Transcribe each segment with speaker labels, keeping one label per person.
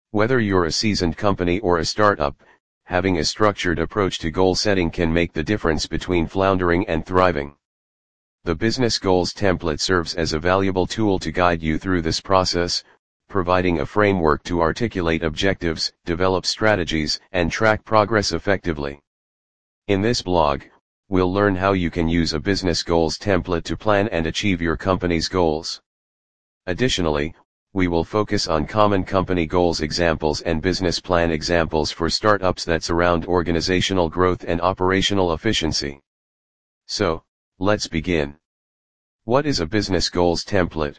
Speaker 1: Whether you're a seasoned company or a startup, having a structured approach to goal setting can make the difference between floundering and thriving. The Business Goals template serves as a valuable tool to guide you through this process, providing a framework to articulate objectives, develop strategies, and track progress effectively. In this blog, we'll learn how you can use a Business Goals template to plan and achieve your company's goals. Additionally, we will focus on common company goals examples and business plan examples for startups that surround organizational growth and operational efficiency. So, let's begin. What is a Business Goals template?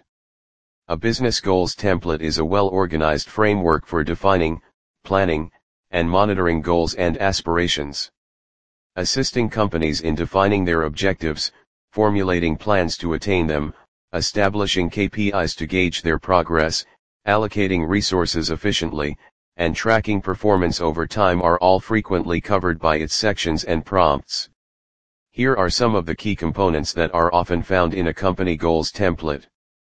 Speaker 1: A Business Goals template is a well-organized framework for defining, planning, and monitoring goals and aspirations. Assisting companies in defining their objectives, formulating plans to attain them, establishing KPIs to gauge their progress, allocating resources efficiently, and tracking performance over time are all frequently covered by its sections and prompts. Here are some of the key components that are often found in a company goals template.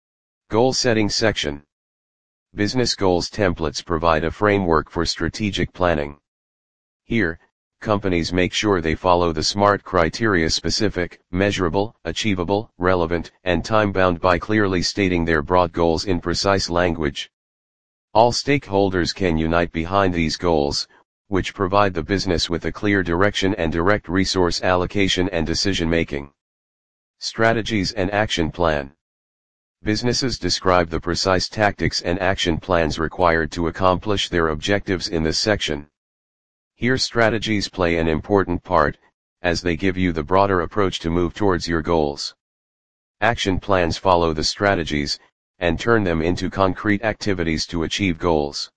Speaker 1: Goal setting section. Business goals templates provide a framework for strategic planning. Here, companies make sure they follow the SMART criteria: specific, measurable, achievable, relevant, and time-bound by clearly stating their broad goals in precise language. All stakeholders can unite behind these goals, which provide the business with a clear direction and direct resource allocation and decision-making. Strategies and action plan. Businesses describe the precise tactics and action plans required to accomplish their objectives in this section. Here strategies play an important part, as they give you the broader approach to move towards your goals. Action plans follow the strategies, and turn them into concrete activities to achieve goals.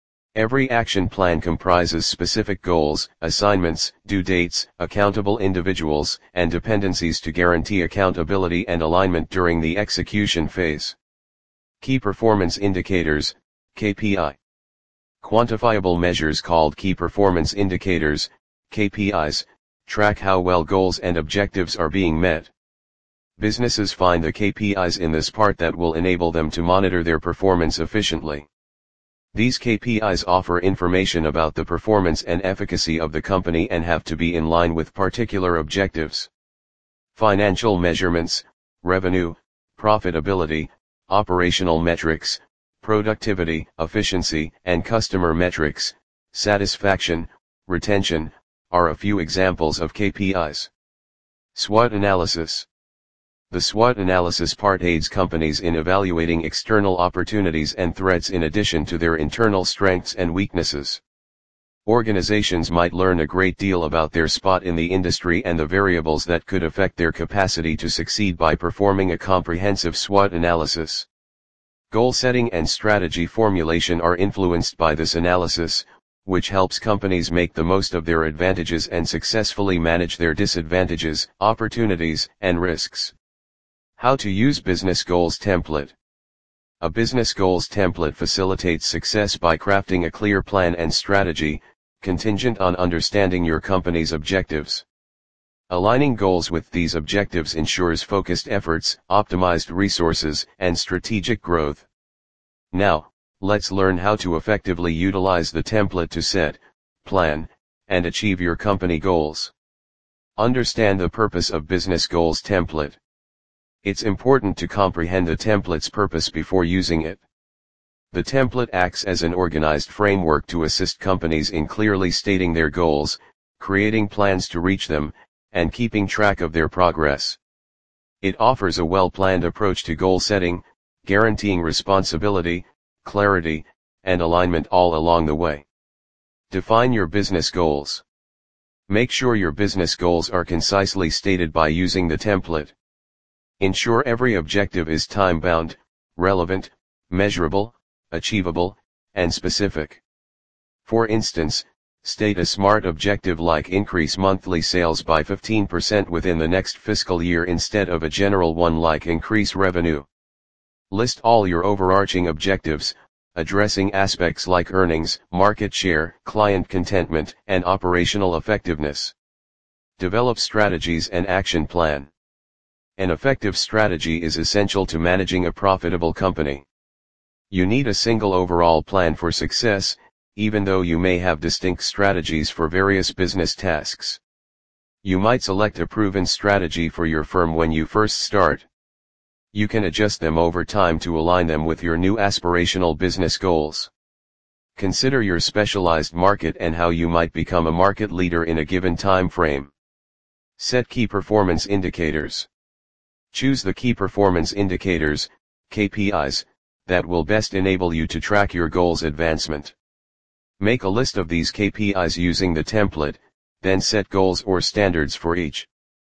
Speaker 1: Every action plan comprises specific goals, assignments, due dates, accountable individuals, and dependencies to guarantee accountability and alignment during the execution phase. Key performance indicators, KPI. Quantifiable measures called key performance indicators, KPIs, track how well goals and objectives are being met. Businesses find the KPIs in this part that will enable them to monitor their performance efficiently. These KPIs offer information about the performance and efficacy of the company and have to be in line with particular objectives. Financial measurements, revenue, profitability, operational metrics, productivity, efficiency, and customer metrics, satisfaction, retention, are a few examples of KPIs. SWOT analysis. The SWOT analysis part aids companies in evaluating external opportunities and threats in addition to their internal strengths and weaknesses. Organizations might learn a great deal about their spot in the industry and the variables that could affect their capacity to succeed by performing a comprehensive SWOT analysis. Goal setting and strategy formulation are influenced by this analysis, which helps companies make the most of their advantages and successfully manage their disadvantages, opportunities, and risks. How to use Business Goals template. A Business Goals template facilitates success by crafting a clear plan and strategy, contingent on understanding your company's objectives. Aligning goals with these objectives ensures focused efforts, optimized resources, and strategic growth. Now, let's learn how to effectively utilize the template to set, plan, and achieve your company goals. Understand the purpose of Business Goals template. It's important to comprehend the template's purpose before using it. The template acts as an organized framework to assist companies in clearly stating their goals, creating plans to reach them, and keeping track of their progress. It offers a well-planned approach to goal setting, guaranteeing responsibility, clarity, and alignment all along the way. Define your business goals. Make sure your business goals are concisely stated by using the template. Ensure every objective is time-bound, relevant, measurable, achievable, and specific. For instance, state a SMART objective like increase monthly sales by 15% within the next fiscal year instead of a general one like increase revenue. List all your overarching objectives, addressing aspects like earnings, market share, client contentment, and operational effectiveness. Develop strategies and action plan. An effective strategy is essential to managing a profitable company. You need a single overall plan for success, even though you may have distinct strategies for various business tasks. You might select a proven strategy for your firm when you first start. You can adjust them over time to align them with your new aspirational business goals. Consider your specialized market and how you might become a market leader in a given time frame. Set key performance indicators. Choose the key performance indicators, KPIs, that will best enable you to track your goals' advancement. Make a list of these KPIs using the template, then set goals or standards for each.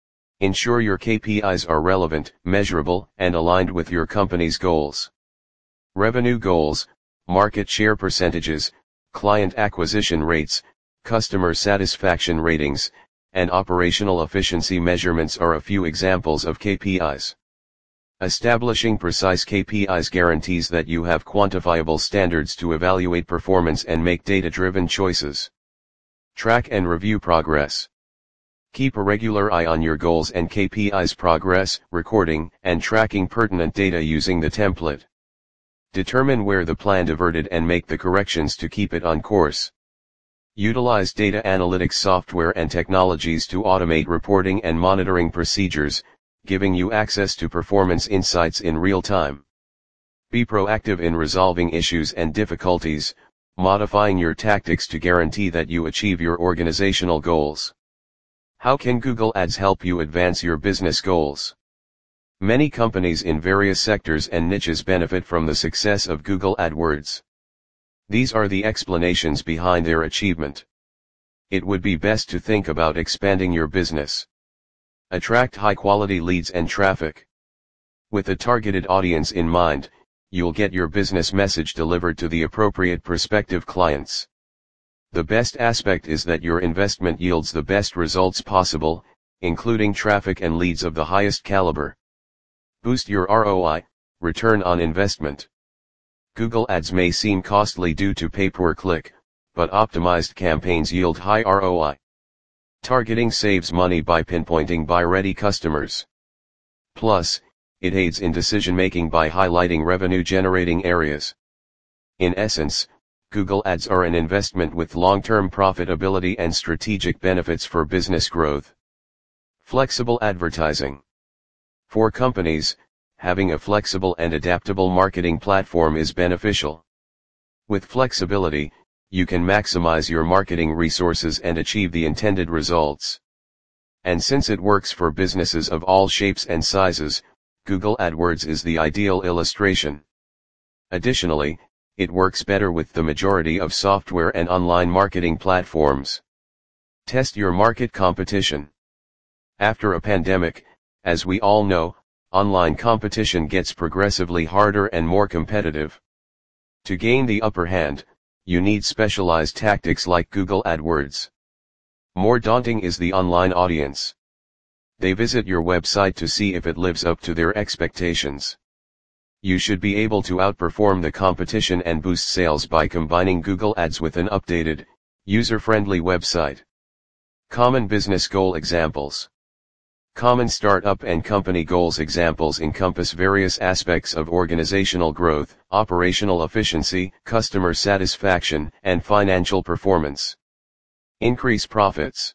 Speaker 1: Ensure your KPIs are relevant, measurable, and aligned with your company's goals. Revenue goals, market share percentages, client acquisition rates, customer satisfaction ratings, and operational efficiency measurements are a few examples of KPIs. Establishing precise KPIs guarantees that you have quantifiable standards to evaluate performance and make data-driven choices. Track and review progress. Keep a regular eye on your goals and KPIs progress, recording and tracking pertinent data using the template. Determine where the plan diverted and make the corrections to keep it on course. Utilize data analytics software and technologies to automate reporting and monitoring procedures, giving you access to performance insights in real time. Be proactive in resolving issues and difficulties, modifying your tactics to guarantee that you achieve your organizational goals. How can Google Ads help you advance your business goals? Many companies in various sectors and niches benefit from the success of Google AdWords. These are the explanations behind their achievement. It would be best to think about expanding your business. Attract high-quality leads and traffic. With a targeted audience in mind, you'll get your business message delivered to the appropriate prospective clients. The best aspect is that your investment yields the best results possible, including traffic and leads of the highest caliber. Boost your ROI, return on investment. Google Ads may seem costly due to pay-per-click, but optimized campaigns yield high ROI. Targeting saves money by pinpointing buy-ready customers. Plus, it aids in decision-making by highlighting revenue-generating areas. In essence, Google Ads are an investment with long-term profitability and strategic benefits for business growth. Flexible advertising. For companies, having a flexible and adaptable marketing platform is beneficial. With flexibility, you can maximize your marketing resources and achieve the intended results. And since it works for businesses of all shapes and sizes, Google AdWords is the ideal illustration. Additionally, it works better with the majority of software and online marketing platforms. Test your market competition. After a pandemic, as we all know, online competition gets progressively harder and more competitive. To gain the upper hand, you need specialized tactics like Google AdWords. More daunting is the online audience. They visit your website to see if it lives up to their expectations. You should be able to outperform the competition and boost sales by combining Google Ads with an updated, user-friendly website. Common business goal examples. Common startup and company goals examples encompass various aspects of organizational growth, operational efficiency, customer satisfaction, and financial performance. Increase profits.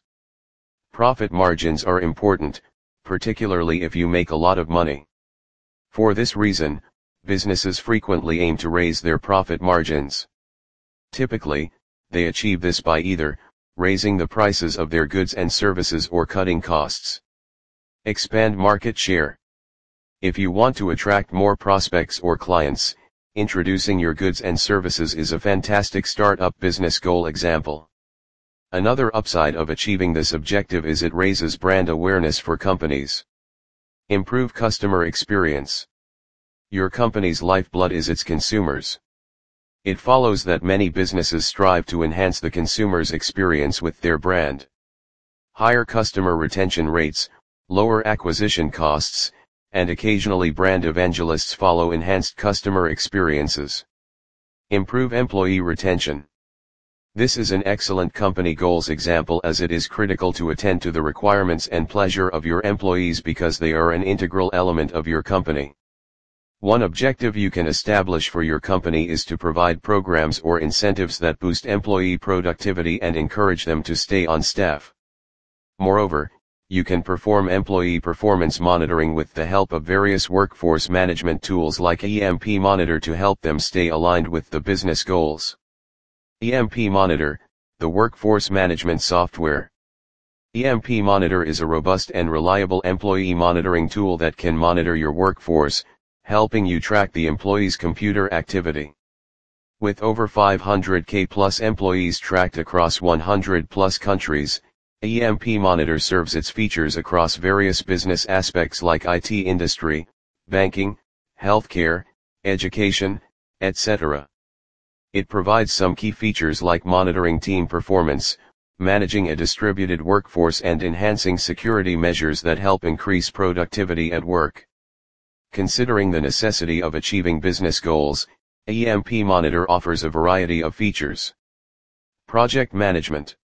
Speaker 1: Profit margins are important, particularly if you make a lot of money. For this reason, businesses frequently aim to raise their profit margins. Typically, they achieve this by either raising the prices of their goods and services or cutting costs. Expand market share. If you want to attract more prospects or clients, introducing your goods and services is a fantastic startup business goal example. Another upside of achieving this objective is it raises brand awareness for companies. Improve customer experience. Your company's lifeblood is its consumers. It follows that many businesses strive to enhance the consumer's experience with their brand. Higher customer retention rates, lower acquisition costs, and occasionally brand evangelists follow enhanced customer experiences. Improve employee retention. This is an excellent company goals example as it is critical to attend to the requirements and pleasure of your employees because they are an integral element of your company. One objective you can establish for your company is to provide programs or incentives that boost employee productivity and encourage them to stay on staff. Moreover, you can perform employee performance monitoring with the help of various workforce management tools like EMP Monitor to help them stay aligned with the business goals. EMP Monitor, the workforce management software. EMP Monitor is a robust and reliable employee monitoring tool that can monitor your workforce, helping you track the employee's computer activity. With over 500k plus employees tracked across 100 plus countries, EMP Monitor serves its features across various business aspects like IT industry, banking, healthcare, education, etc. It provides some key features like monitoring team performance, managing a distributed workforce and enhancing security measures that help increase productivity at work. Considering the necessity of achieving business goals, EMP Monitor offers a variety of features. Project management.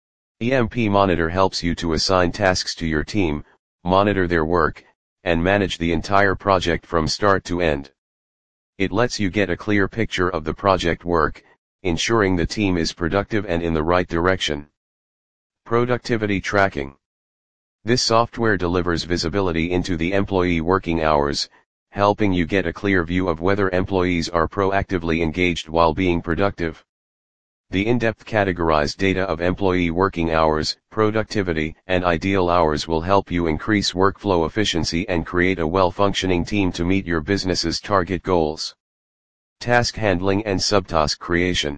Speaker 1: EMP Monitor helps you to assign tasks to your team, monitor their work, and manage the entire project from start to end. It lets you get a clear picture of the project work, ensuring the team is productive and in the right direction. Productivity tracking. This software delivers visibility into the employee working hours, helping you get a clear view of whether employees are proactively engaged while being productive. The in-depth categorized data of employee working hours, productivity, and ideal hours will help you increase workflow efficiency and create a well-functioning team to meet your business's target goals. Task handling and subtask creation.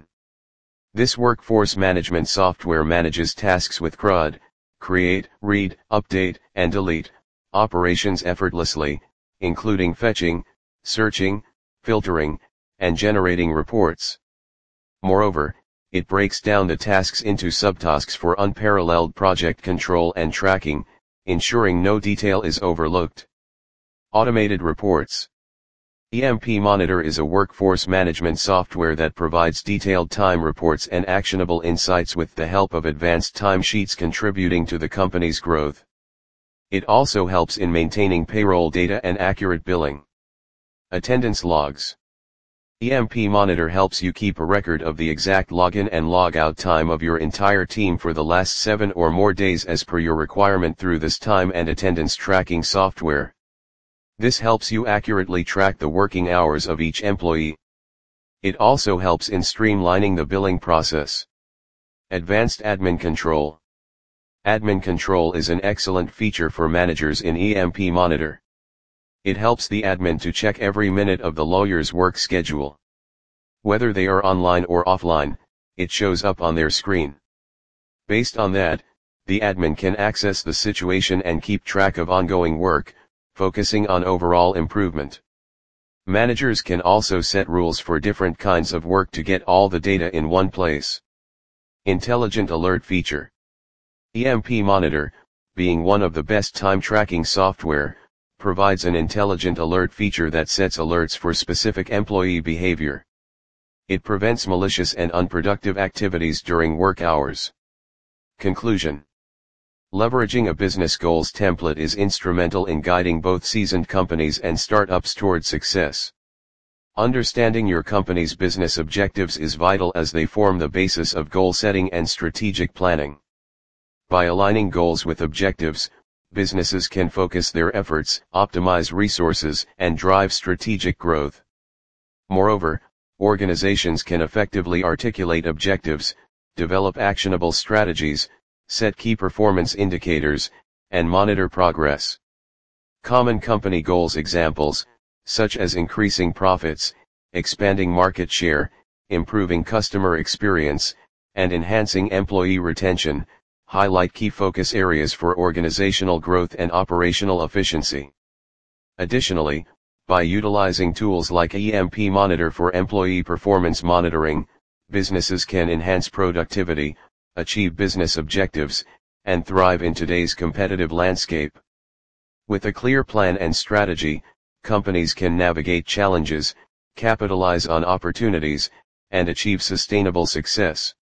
Speaker 1: This workforce management software manages tasks with CRUD, create, read, update, and delete, operations effortlessly, including fetching, searching, filtering, and generating reports. Moreover, it breaks down the tasks into subtasks for unparalleled project control and tracking, ensuring no detail is overlooked. Automated reports. EMP Monitor is a workforce management software that provides detailed time reports and actionable insights with the help of advanced timesheets contributing to the company's growth. It also helps in maintaining payroll data and accurate billing. Attendance logs. EMP Monitor helps you keep a record of the exact login and logout time of your entire team for the last 7 or more days as per your requirement through this time and attendance tracking software. This helps you accurately track the working hours of each employee. It also helps in streamlining the billing process. Advanced admin control. Admin control is an excellent feature for managers in EMP Monitor. It helps the admin to check every minute of the lawyer's work schedule. Whether they are online or offline, it shows up on their screen. Based on that, the admin can access the situation and keep track of ongoing work, focusing on overall improvement. Managers can also set rules for different kinds of work to get all the data in one place. Intelligent alert feature. EMP Monitor, being one of the best time tracking software, provides an intelligent alert feature that sets alerts for specific employee behavior. It prevents malicious and unproductive activities during work hours. Conclusion. Leveraging a business goals template is instrumental in guiding both seasoned companies and startups toward success. Understanding your company's business objectives is vital as they form the basis of goal setting and strategic planning. By aligning goals with objectives, businesses can focus their efforts, optimize resources, and drive strategic growth. Moreover, organizations can effectively articulate objectives, develop actionable strategies, set key performance indicators, and monitor progress. Common company goals examples, such as increasing profits, expanding market share, improving customer experience, and enhancing employee retention, highlight key focus areas for organizational growth and operational efficiency. Additionally, by utilizing tools like EMP Monitor for employee performance monitoring, businesses can enhance productivity, achieve business objectives, and thrive in today's competitive landscape. With a clear plan and strategy, companies can navigate challenges, capitalize on opportunities, and achieve sustainable success.